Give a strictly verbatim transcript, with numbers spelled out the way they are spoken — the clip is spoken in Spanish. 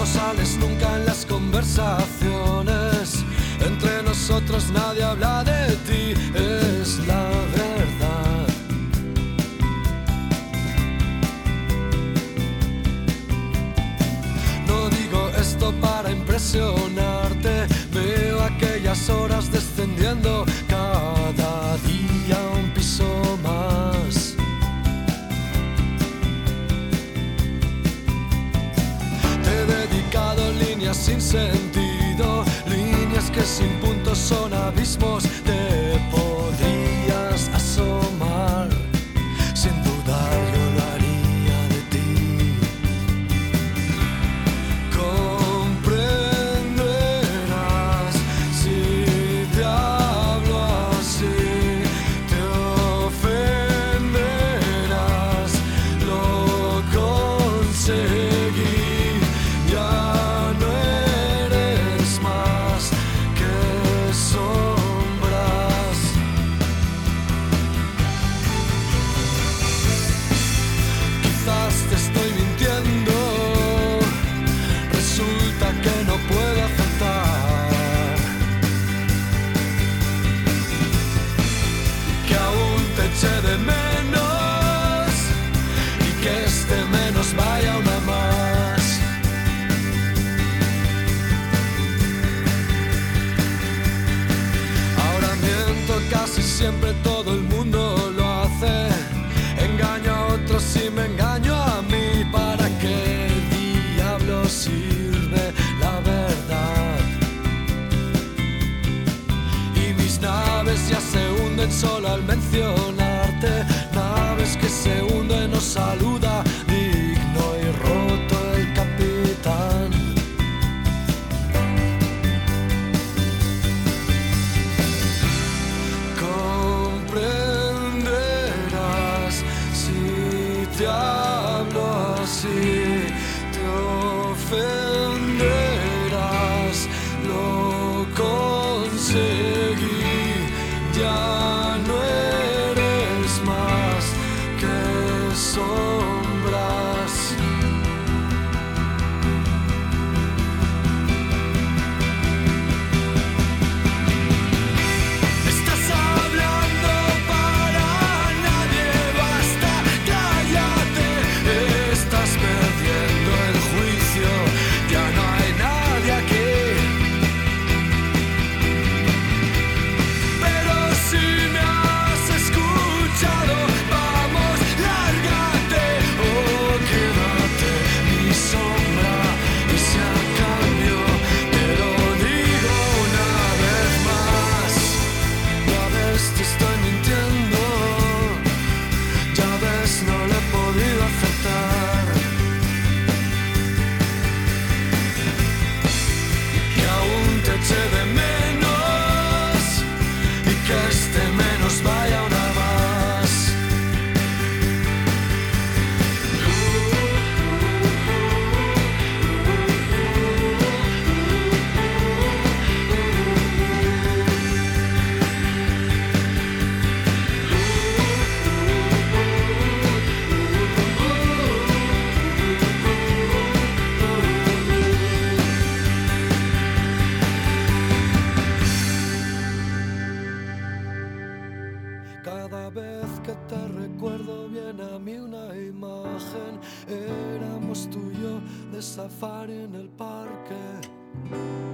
sales nunca en las conversaciones. Entre nosotros nadie habla de ti, es la verdad. No digo esto para impresionarte, veo aquellas horas descendiendo cada día un piso más. Te he dedicado líneas sin sentido, líneas que sin puntos son abismos. Te podrías asomar, sin dudar yo lo haría de ti. Comprenderás si te hablo así, te ofenderás, lo conseguí. Ya no eres más que sombras. Quizás te estoy mintiendo, resulta que no puedo aceptar que aún te eché de menos y que este menos vaya una más. Ahora miento, casi siempre todo el mundo lo hace. Engaño a otros y me engaño a mí. ¿Para qué diablo sirve la verdad? Y mis naves ya se hunden solo al mencionarte. Naves que se hunden nos saluda digno y roto el capitán. Comprenderás si te hablo así, te ofenderás, lo conseguí. Ya no eres más que sombras. Estás hablando para nadie, basta, cállate. Estás perdiendo el juicio, ya no hay nadie aquí. Pero si me has escuchado, vamos, lárgate o quédate mi sombra. Y si a cambio te lo digo una vez más, ya ves, te estoy mintiendo, ya ves, no lo he podido aceptar. Que aún te eché de menos y que este menos vaya una más. Cada vez que te recuerdo viene a mí una imagen. Éramos tú y yo de safari en el parque.